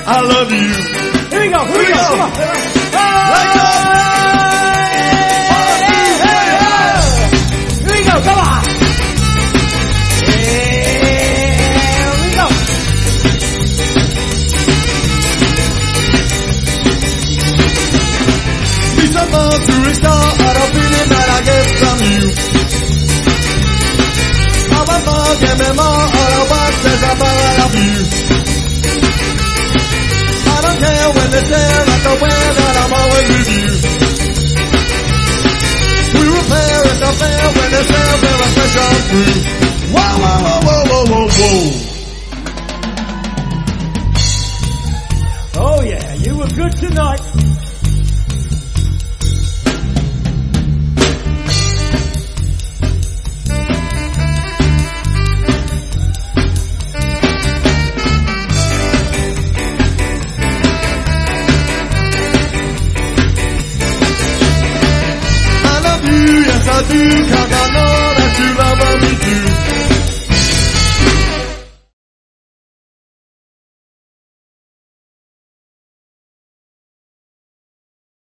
I love you. Here we go. Here we go. Come on. Let's go. Here we go. Come on. Here we go. December to restart a feeling that I get from you. I want more, give me more, all I want is a part of you. I don't care when they say like the way that I'm always with you. We were fair and so fair when they say we're a special crew. Whoa, whoa, whoa, whoa, whoa, whoa, whoa. Oh yeah, you were good tonight. I do, 'cause I know that you love me too.